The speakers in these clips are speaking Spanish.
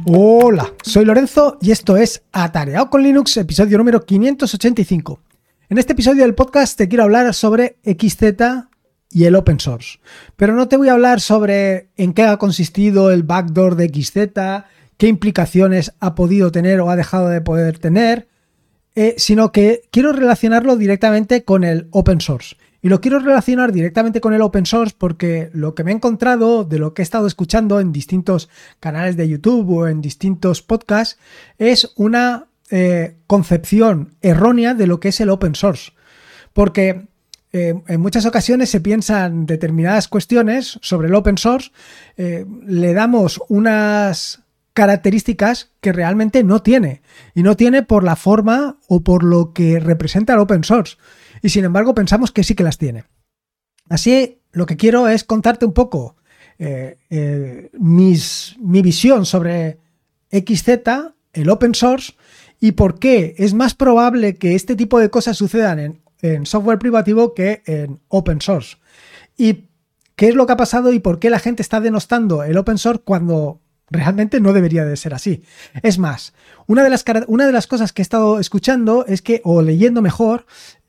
Hola, soy Lorenzo y esto es Atareado con Linux, episodio número 585. En este episodio del podcast te quiero hablar sobre XZ y el open source. Pero no te voy a hablar sobre en qué ha consistido el backdoor de XZ, qué implicaciones ha podido tener o ha dejado de poder tener, sino que quiero relacionarlo directamente con el open source. Y lo quiero relacionar directamente con el open source porque lo que me he encontrado de lo que he estado escuchando en distintos canales de YouTube o en distintos podcasts es una concepción errónea de lo que es el open source. Porque en muchas ocasiones se piensan determinadas cuestiones sobre el open source, le damos unas características que realmente no tiene. Y no tiene por la forma o por lo que representa el open source. Y sin embargo pensamos que sí que las tiene. Así lo que quiero es contarte un poco mi visión sobre XZ, el open source, y por qué es más probable que este tipo de cosas sucedan en software privativo que en open source. Y qué es lo que ha pasado y por qué la gente está denostando el open source cuando realmente no debería de ser así. Es más, una de las cosas que he estado escuchando es que, o leyendo mejor,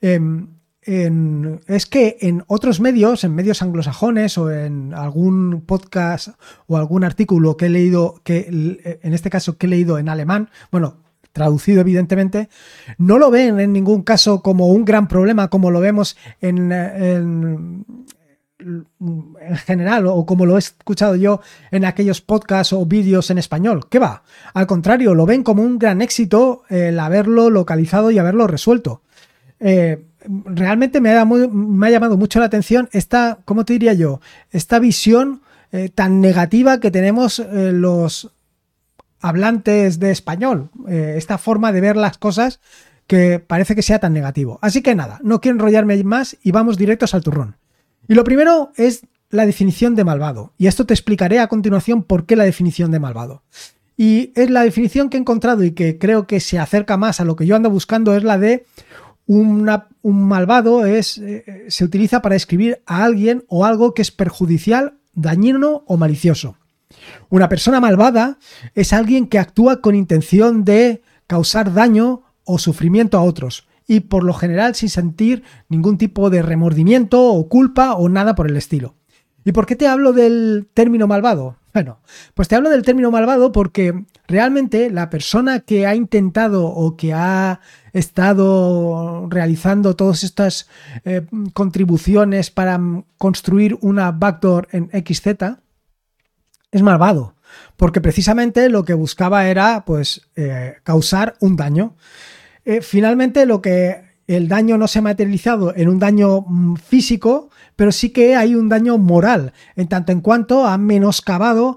es que en otros medios, en medios anglosajones o en algún podcast o algún artículo que he leído, en este caso que he leído en alemán, bueno, traducido evidentemente, no lo ven en ningún caso como un gran problema como lo vemos en general o como lo he escuchado yo en aquellos podcasts o vídeos en español. ¿Qué va? Al contrario, lo ven como un gran éxito el haberlo localizado y haberlo resuelto. Realmente me ha llamado mucho la atención esta, ¿cómo te diría yo? Esta visión tan negativa que tenemos los hablantes de español, esta forma de ver las cosas que parece que sea tan negativo. Así que nada, no quiero enrollarme más y vamos directos al turrón. Y lo primero es la definición de malvado. Y esto te explicaré a continuación por qué la definición de malvado. Y es la definición que he encontrado y que creo que se acerca más a lo que yo ando buscando, es la de un malvado se utiliza para describir a alguien o algo que es perjudicial, dañino o malicioso. Una persona malvada es alguien que actúa con intención de causar daño o sufrimiento a otros y por lo general sin sentir ningún tipo de remordimiento o culpa o nada por el estilo. ¿Y por qué te hablo del término malvado? Bueno, pues te hablo del término malvado porque realmente la persona que ha intentado o que ha estado realizando todas estas contribuciones para construir una backdoor en XZ es malvado, porque precisamente lo que buscaba era causar un daño. Finalmente el daño no se ha materializado en un daño físico, pero sí que hay un daño moral, en tanto en cuanto ha menoscabado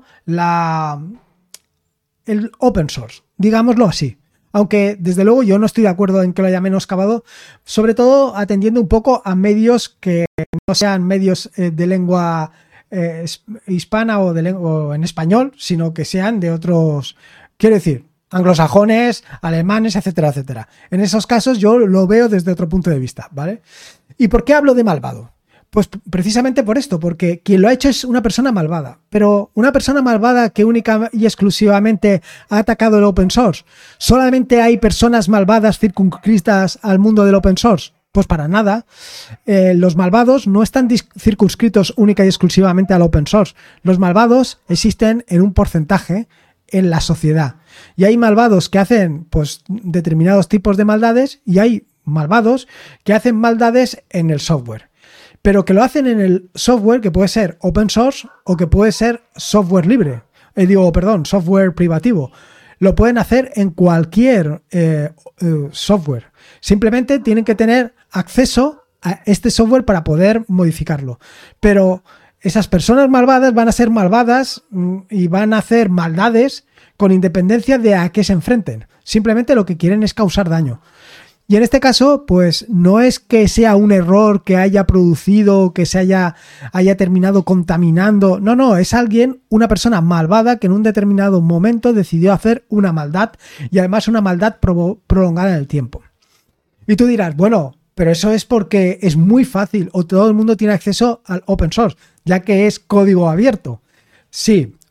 el open source, digámoslo así. Aunque desde luego yo no estoy de acuerdo en que lo haya menoscabado, sobre todo atendiendo un poco a medios que no sean medios de lengua hispana o en español, sino que sean de otros, quiero decir, anglosajones, alemanes, etcétera, etcétera. En esos casos yo lo veo desde otro punto de vista, ¿vale? ¿Y por qué hablo de malvado? Pues precisamente por esto, porque quien lo ha hecho es una persona malvada, pero una persona malvada que única y exclusivamente ha atacado el open source. ¿Solamente hay personas malvadas circunscritas al mundo del open source? Pues para nada. Los malvados no están circunscritos única y exclusivamente al open source. Los malvados existen en un porcentaje en la sociedad. Y hay malvados que hacen determinados tipos de maldades y hay malvados que hacen maldades en el software. Pero que lo hacen en el software que puede ser open source o que puede ser software libre. Software privativo. Lo pueden hacer en cualquier software. Simplemente tienen que tener acceso a este software para poder modificarlo. Pero esas personas malvadas van a ser malvadas y van a hacer maldades con independencia de a qué se enfrenten. Simplemente lo que quieren es causar daño. Y en este caso, pues no es que sea un error que haya producido, que se haya terminado contaminando. No, es una persona malvada que en un determinado momento decidió hacer una maldad y además una maldad prolongada en el tiempo. Y tú dirás, bueno, pero eso es porque es muy fácil o todo el mundo tiene acceso al open source, ya que es código abierto. Sí,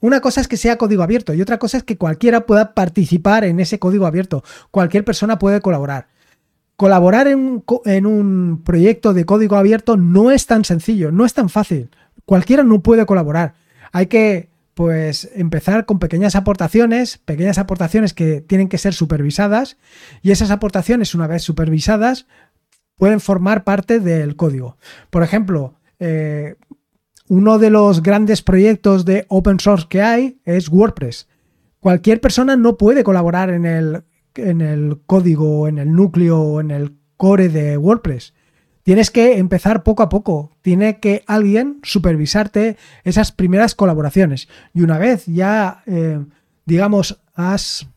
Una cosa es que sea código abierto y otra cosa es que cualquiera pueda participar en ese código abierto. Cualquier persona puede colaborar. Colaborar en un proyecto de código abierto no es tan sencillo, no es tan fácil. Cualquiera no puede colaborar. Hay que, pues, empezar con pequeñas aportaciones que tienen que ser supervisadas, y esas aportaciones, una vez supervisadas, pueden formar parte del código. Por ejemplo, uno de los grandes proyectos de open source que hay es WordPress. Cualquier persona no puede colaborar en el código, en el núcleo, en el core de WordPress. Tienes que empezar poco a poco. Tiene que alguien supervisarte esas primeras colaboraciones. Y una vez ya, digamos, has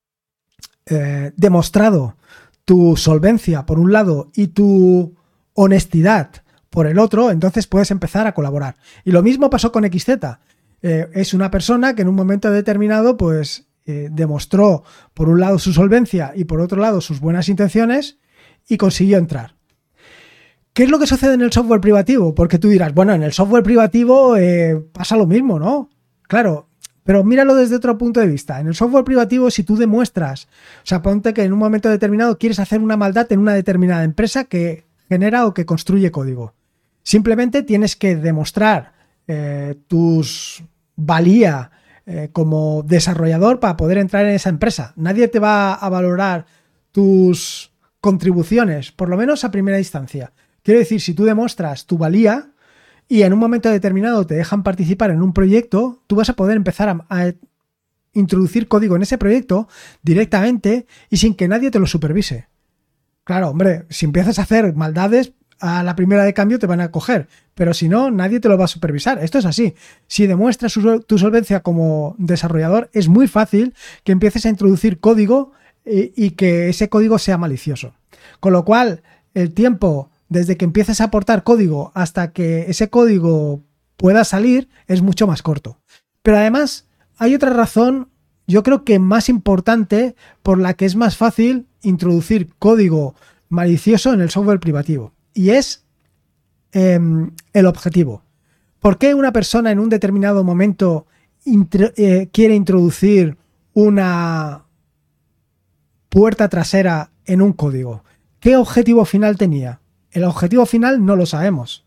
demostrado tu solvencia por un lado y tu honestidad por el otro, entonces puedes empezar a colaborar. Y lo mismo pasó con XZ. Es una persona que en un momento determinado, pues, demostró por un lado su solvencia y por otro lado sus buenas intenciones y consiguió entrar. ¿Qué es lo que sucede en el software privativo? Porque tú dirás, bueno, en el software privativo pasa lo mismo, ¿no? Claro, pero míralo desde otro punto de vista. En el software privativo, si tú demuestras, o sea, ponte que en un momento determinado quieres hacer una maldad en una determinada empresa que genera o que construye código. Simplemente tienes que demostrar tus valía como desarrollador para poder entrar en esa empresa. Nadie te va a valorar tus contribuciones, por lo menos a primera instancia. Quiero decir, si tú demuestras tu valía y en un momento determinado te dejan participar en un proyecto, tú vas a poder empezar a introducir código en ese proyecto directamente y sin que nadie te lo supervise. Claro, hombre, si empiezas a hacer maldades, a la primera de cambio te van a coger, pero si no, nadie te lo va a supervisar. Esto es así. Si demuestras tu solvencia como desarrollador, es muy fácil que empieces a introducir código y que ese código sea malicioso. Con lo cual, el tiempo desde que empieces a aportar código hasta que ese código pueda salir es mucho más corto. Pero además, hay otra razón, yo creo que más importante, por la que es más fácil introducir código malicioso en el software privativo. Y es el objetivo. ¿Por qué una persona en un determinado momento quiere introducir una puerta trasera en un código? ¿Qué objetivo final tenía? El objetivo final no lo sabemos.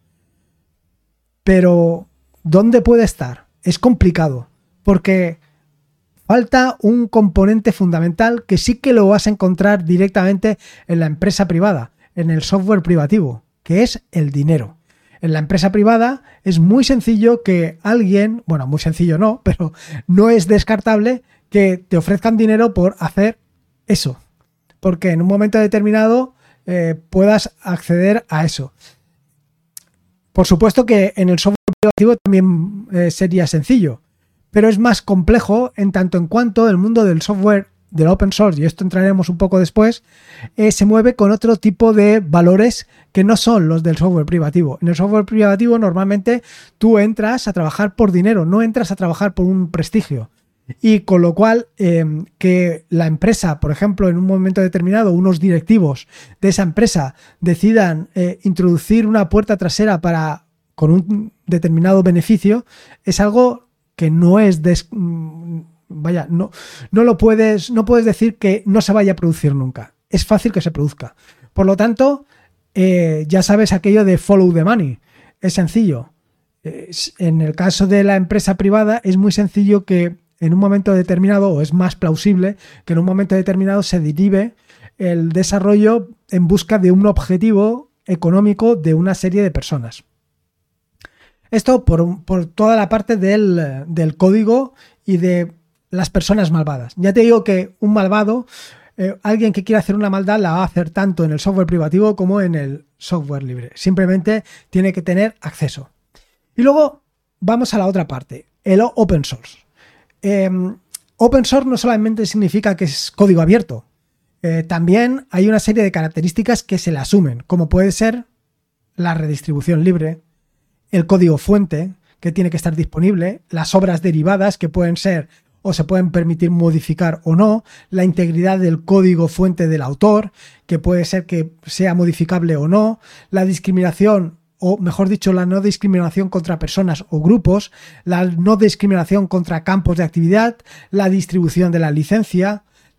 Pero ¿dónde puede estar? Es complicado, porque falta un componente fundamental que sí que lo vas a encontrar directamente en la empresa privada, en el software privativo, que es el dinero. En la empresa privada es muy sencillo que alguien, bueno, muy sencillo no, pero no es descartable que te ofrezcan dinero por hacer eso, porque en un momento determinado puedas acceder a eso. Por supuesto que en el software privativo también sería sencillo, pero es más complejo en tanto en cuanto el mundo del software, del open source, y esto entraremos un poco después, se mueve con otro tipo de valores que no son los del software privativo. En el software privativo normalmente tú entras a trabajar por dinero, no entras a trabajar por un prestigio. Y con lo cual, que la empresa, por ejemplo, en un momento determinado, unos directivos de esa empresa decidan introducir una puerta trasera con un determinado beneficio, es algo que no es no puedes decir que no se vaya a producir nunca. Es fácil que se produzca. Por lo tanto, ya sabes aquello de follow the money. Es sencillo. En el caso de la empresa privada es muy sencillo que en un momento determinado, o es más plausible que en un momento determinado se derive el desarrollo en busca de un objetivo económico de una serie de personas. Esto por toda la parte del código y de las personas malvadas. Ya te digo que un malvado, alguien que quiera hacer una maldad la va a hacer tanto en el software privativo como en el software libre. Simplemente tiene que tener acceso. Y luego vamos a la otra parte, el open source. Open source no solamente significa que es código abierto, también hay una serie de características que se le asumen, como puede ser la redistribución libre, el código fuente, que tiene que estar disponible, las obras derivadas, que pueden ser o se pueden permitir modificar o no, la integridad del código fuente del autor, que puede ser que sea modificable o no, la discriminación o mejor dicho, la no discriminación contra personas o grupos, la no discriminación contra campos de actividad, la distribución de la licencia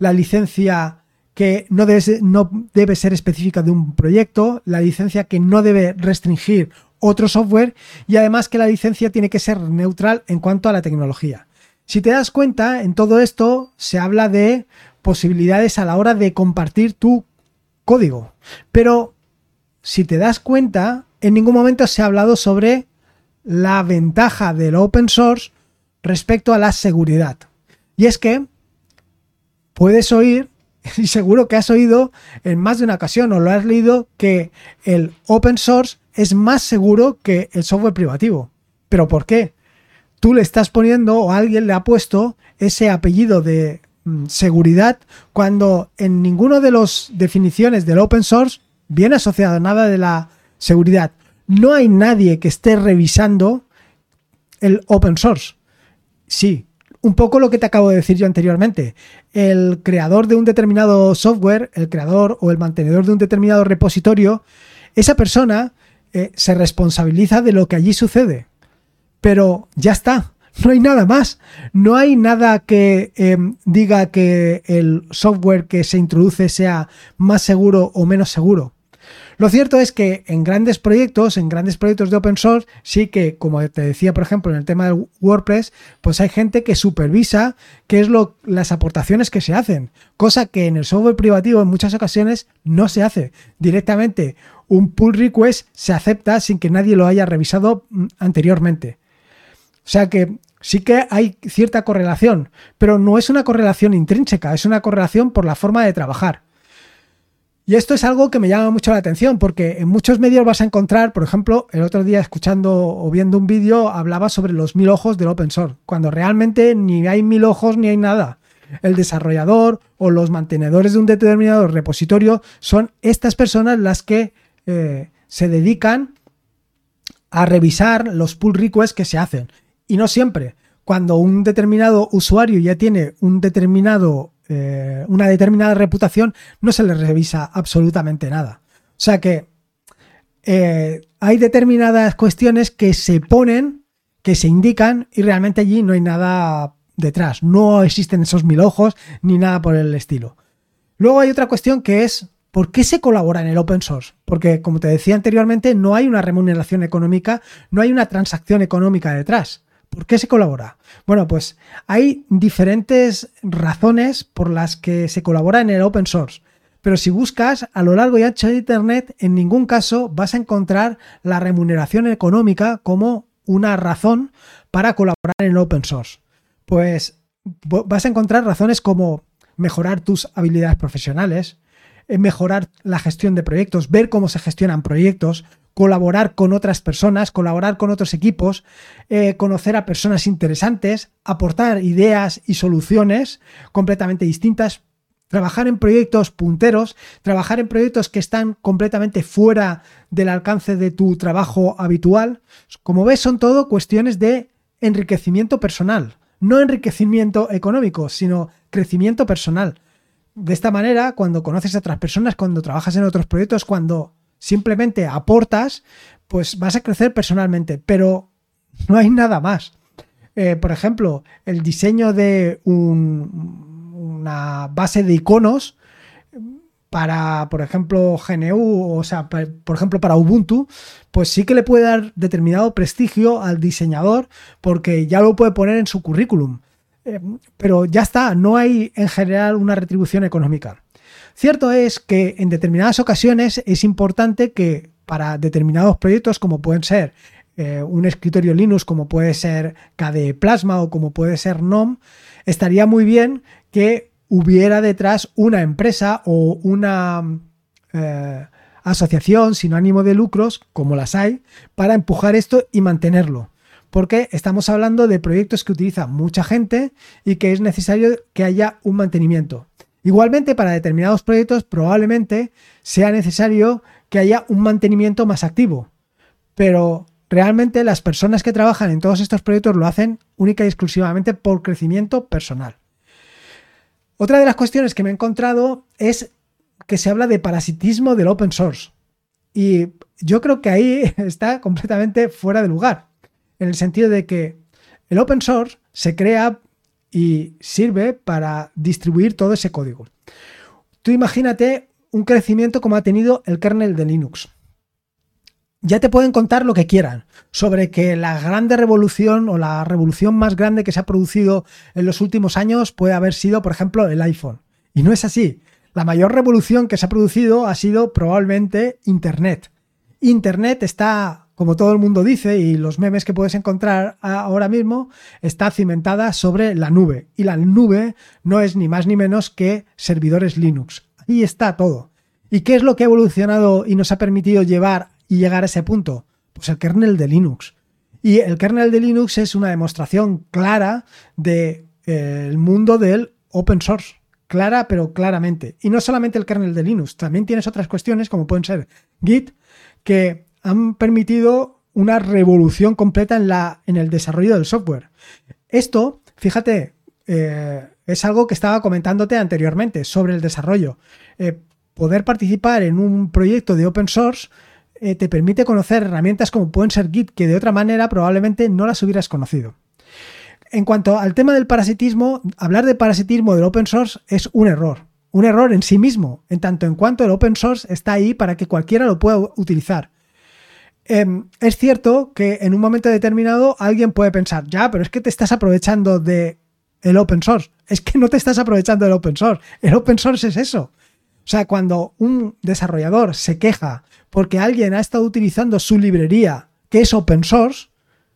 que no debe ser específica de un proyecto, la licencia que no debe restringir otro software y además que la licencia tiene que ser neutral en cuanto a la tecnología. Si te das cuenta, en todo esto se habla de posibilidades a la hora de compartir tu código, pero si te das cuenta, en ningún momento se ha hablado sobre la ventaja del open source respecto a la seguridad. Y es que puedes oír, y seguro que has oído en más de una ocasión o lo has leído, que el open source es más seguro que el software privativo. ¿Pero por qué? Tú le estás poniendo o alguien le ha puesto ese apellido de seguridad cuando en ninguna de las definiciones del open source viene asociado nada de la seguridad. No hay nadie que esté revisando el open source. Sí, un poco lo que te acabo de decir yo anteriormente. El creador de un determinado software, el creador o el mantenedor de un determinado repositorio, esa persona se responsabiliza de lo que allí sucede. Pero ya está, no hay nada más. No hay nada que diga que el software que se introduce sea más seguro o menos seguro. Lo cierto es que en grandes proyectos de open source, sí que, como te decía, por ejemplo, en el tema del WordPress, pues hay gente que supervisa qué es las aportaciones que se hacen, cosa que en el software privativo en muchas ocasiones no se hace. Directamente un pull request se acepta sin que nadie lo haya revisado anteriormente. O sea que sí que hay cierta correlación, pero no es una correlación intrínseca, es una correlación por la forma de trabajar. Y esto es algo que me llama mucho la atención porque en muchos medios vas a encontrar, por ejemplo, el otro día escuchando o viendo un vídeo hablaba sobre los 1000 ojos del open source, cuando realmente ni hay 1000 ojos ni hay nada. El desarrollador o los mantenedores de un determinado repositorio son estas personas las que se dedican a revisar los pull requests que se hacen. Y no siempre. Cuando un determinado usuario ya tiene una determinada reputación, no se le revisa absolutamente nada. O sea que hay determinadas cuestiones que se ponen, que se indican y realmente allí no hay nada detrás. No existen esos 1000 ojos ni nada por el estilo. Luego hay otra cuestión que es ¿por qué se colabora en el open source? Porque, como te decía anteriormente, no hay una remuneración económica, no hay una transacción económica detrás. ¿Por qué se colabora? Bueno, pues hay diferentes razones por las que se colabora en el open source. Pero si buscas a lo largo y ancho de Internet, en ningún caso vas a encontrar la remuneración económica como una razón para colaborar en el open source. Pues vas a encontrar razones como mejorar tus habilidades profesionales, mejorar la gestión de proyectos, ver cómo se gestionan proyectos, colaborar con otras personas, colaborar con otros equipos, conocer a personas interesantes, aportar ideas y soluciones completamente distintas, trabajar en proyectos punteros, trabajar en proyectos que están completamente fuera del alcance de tu trabajo habitual. Como ves, son todo cuestiones de enriquecimiento personal, no enriquecimiento económico, sino crecimiento personal. De esta manera, cuando conoces a otras personas, cuando trabajas en otros proyectos, cuando simplemente aportas, pues vas a crecer personalmente, pero no hay nada más. Por ejemplo, el diseño de una base de iconos para, por ejemplo, GNU, o sea, por ejemplo, para Ubuntu, pues sí que le puede dar determinado prestigio al diseñador porque ya lo puede poner en su currículum. Pero ya está, no hay en general una retribución económica. Cierto es que en determinadas ocasiones es importante que para determinados proyectos, como pueden ser un escritorio Linux, como puede ser KDE Plasma o como puede ser GNOME, estaría muy bien que hubiera detrás una empresa o una asociación sin ánimo de lucros, como las hay, para empujar esto y mantenerlo. Porque estamos hablando de proyectos que utiliza mucha gente y que es necesario que haya un mantenimiento. Igualmente, para determinados proyectos probablemente sea necesario que haya un mantenimiento más activo, pero realmente las personas que trabajan en todos estos proyectos lo hacen única y exclusivamente por crecimiento personal. Otra de las cuestiones que me he encontrado es que se habla de parasitismo del open source. Y yo creo que ahí está completamente fuera de lugar, en el sentido de que el open source se crea y sirve para distribuir todo ese código. Tú imagínate un crecimiento como ha tenido el kernel de Linux. Ya te pueden contar lo que quieran sobre que la grande revolución o la revolución más grande que se ha producido en los últimos años puede haber sido, por ejemplo, el iPhone. Y no es así. La mayor revolución que se ha producido ha sido probablemente Internet. Internet está, como todo el mundo dice, y los memes que puedes encontrar ahora mismo, está cimentada sobre la nube. Y la nube no es ni más ni menos que servidores Linux. Ahí está todo. ¿Y qué es lo que ha evolucionado y nos ha permitido llegar a ese punto? Pues el kernel de Linux. Y el kernel de Linux es una demostración clara del mundo del open source. Clara, pero claramente. Y no solamente el kernel de Linux, también tienes otras cuestiones como pueden ser Git, que han permitido una revolución completa en el desarrollo del software. Esto, fíjate, es algo que estaba comentándote anteriormente sobre el desarrollo. Poder participar en un proyecto de open source te permite conocer herramientas como pueden ser Git, que de otra manera probablemente no las hubieras conocido. En cuanto al tema del parasitismo, hablar de parasitismo del open source es un error en sí mismo, en tanto en cuanto el open source está ahí para que cualquiera lo pueda utilizar. Es cierto que en un momento determinado alguien puede pensar, ya, pero es que te estás aprovechando del open source. Es que no te estás aprovechando del open source. El open source es eso. O sea, cuando un desarrollador se queja porque alguien ha estado utilizando su librería, que es open source,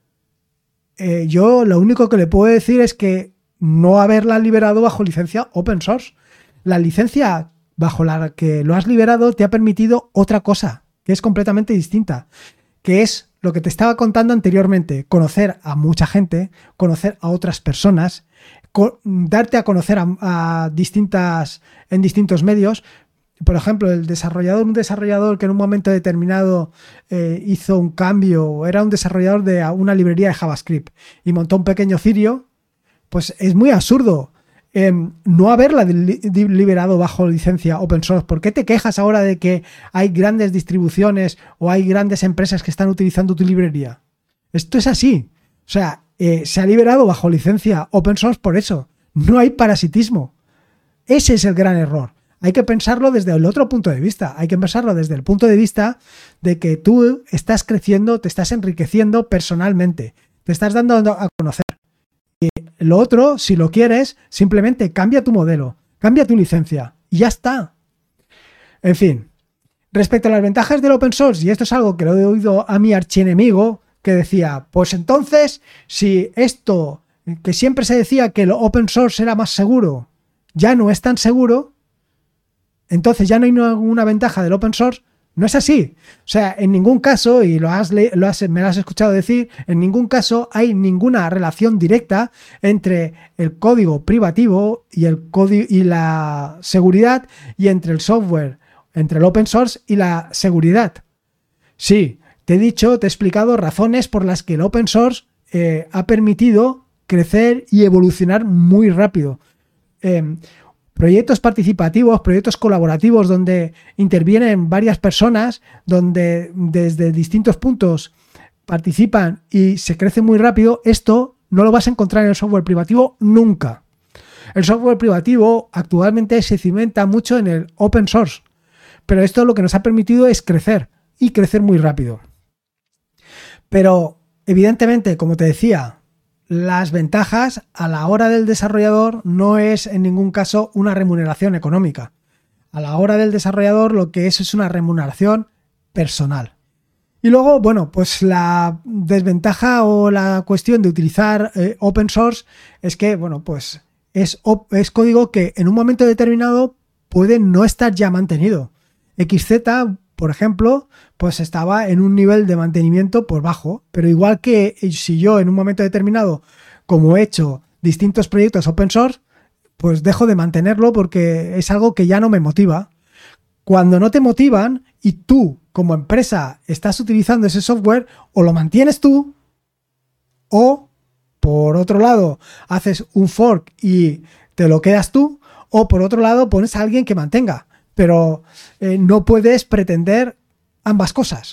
yo lo único que le puedo decir es que no haberla liberado bajo licencia open source. La licencia bajo la que lo has liberado te ha permitido otra cosa, que es completamente distinta, que es lo que te estaba contando anteriormente, conocer a mucha gente, conocer a otras personas, darte a conocer en distintos medios. Por ejemplo, un desarrollador que en un momento determinado hizo un cambio, era un desarrollador de una librería de JavaScript y montó un pequeño cirio, pues es muy absurdo no haberla liberado bajo licencia open source. ¿Por qué te quejas ahora de que hay grandes distribuciones o hay grandes empresas que están utilizando tu librería? Esto es así. O sea, se ha liberado bajo licencia open source por eso. No hay parasitismo. Ese es el gran error. Hay que pensarlo desde el otro punto de vista. Hay que pensarlo desde el punto de vista de que tú estás creciendo, te estás enriqueciendo personalmente, te estás dando a conocer. Y lo otro, si lo quieres, simplemente cambia tu modelo, cambia tu licencia y ya está. En fin, respecto a las ventajas del open source, y esto es algo que lo he oído a mi archienemigo, que decía, pues entonces, si esto que siempre se decía que el open source era más seguro, ya no es tan seguro, entonces ya no hay ninguna ventaja del open source. No es así. O sea, en ningún caso, y me lo has escuchado decir, en ningún caso hay ninguna relación directa entre el código privativo y y la seguridad, y entre el software, entre el open source y la seguridad. Sí, te he explicado razones por las que el open source ha permitido crecer y evolucionar muy rápido. Proyectos participativos, proyectos colaborativos donde intervienen varias personas, donde desde distintos puntos participan y se crece muy rápido, esto no lo vas a encontrar en el software privativo nunca. El software privativo actualmente se cimenta mucho en el open source, pero esto lo que nos ha permitido es crecer y crecer muy rápido. Pero evidentemente, como te decía, las ventajas a la hora del desarrollador no es en ningún caso una remuneración económica. A la hora del desarrollador lo que es una remuneración personal. Y luego, bueno, pues la desventaja o la cuestión de utilizar open source es que, bueno, pues es código que en un momento determinado puede no estar ya mantenido. XZ, por ejemplo, pues estaba en un nivel de mantenimiento por bajo, pero igual que si yo en un momento determinado, como he hecho distintos proyectos open source, pues dejo de mantenerlo porque es algo que ya no me motiva. Cuando no te motivan y tú como empresa estás utilizando ese software, o lo mantienes tú, o por otro lado haces un fork y te lo quedas tú, o por otro lado pones a alguien que mantenga. Pero no puedes pretender ambas cosas.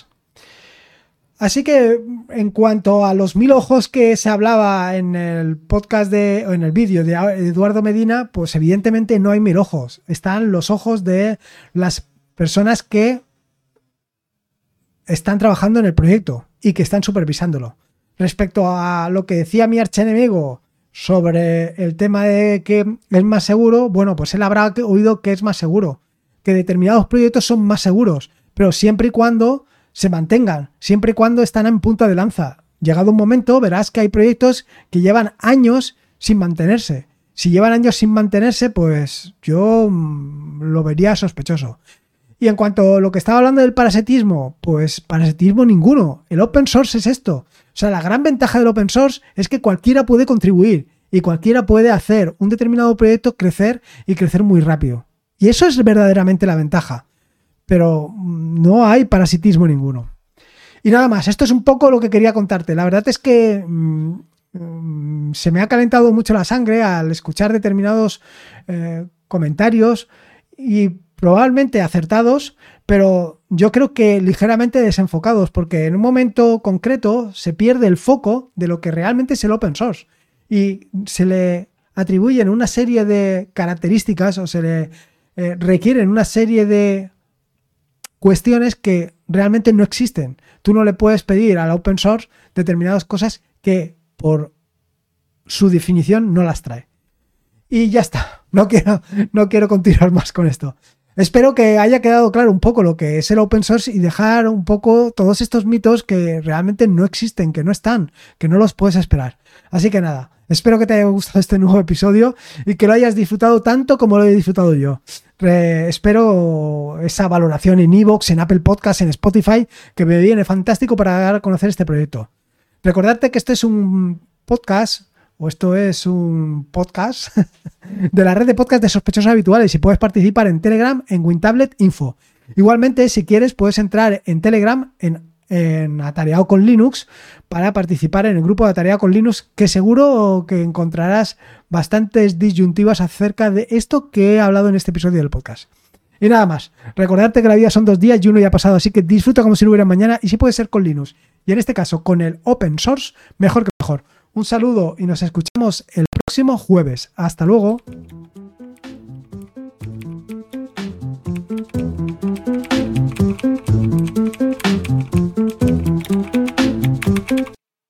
Así que en cuanto a los 1000 ojos que se hablaba en el podcast o en el vídeo de Eduardo Medina, pues evidentemente no hay 1000 ojos. Están los ojos de las personas que están trabajando en el proyecto y que están supervisándolo. Respecto a lo que decía mi archienemigo sobre el tema de que es más seguro, bueno, pues él habrá oído que es más seguro, que determinados proyectos son más seguros, pero siempre y cuando se mantengan, siempre y cuando están en punta de lanza. Llegado un momento, verás que hay proyectos que llevan años sin mantenerse. Si llevan años sin mantenerse, pues yo lo vería sospechoso. Y en cuanto a lo que estaba hablando del parasitismo, pues parasitismo ninguno. El open source es esto. O sea, la gran ventaja del open source es que cualquiera puede contribuir y cualquiera puede hacer un determinado proyecto crecer y crecer muy rápido. Y eso es verdaderamente la ventaja. Pero no hay parasitismo ninguno. Y nada más, esto es un poco lo que quería contarte. La verdad es que se me ha calentado mucho la sangre al escuchar determinados comentarios y probablemente acertados, pero yo creo que ligeramente desenfocados, porque en un momento concreto se pierde el foco de lo que realmente es el open source y se le atribuyen una serie de características o se le requieren una serie de cuestiones que realmente no existen. Tú no le puedes pedir al open source determinadas cosas que por su definición no las trae. Y ya está. No quiero continuar más con esto. Espero que haya quedado claro un poco lo que es el open source y dejar un poco todos estos mitos que realmente no existen, que no están, que no los puedes esperar. Así que nada, espero que te haya gustado este nuevo episodio y que lo hayas disfrutado tanto como lo he disfrutado yo. Espero esa valoración en iVoox, en Apple Podcasts, en Spotify, que me viene fantástico para dar a conocer este proyecto. Recordarte que este es un podcast, o esto es un podcast de la red de podcast de sospechosos habituales y puedes participar en Telegram en WinTablet Info. Igualmente, si quieres, puedes entrar en Telegram en Atareado con Linux para participar en el grupo de Atareado con Linux, que seguro que encontrarás bastantes disyuntivas acerca de esto que he hablado en este episodio del podcast. Y nada más, recordarte que la vida son 2 días y uno ya ha pasado, así que disfruta como si no hubiera mañana y si puede ser con Linux. Y en este caso, con el open source, mejor que mejor. Un saludo y nos escuchamos el próximo jueves. Hasta luego.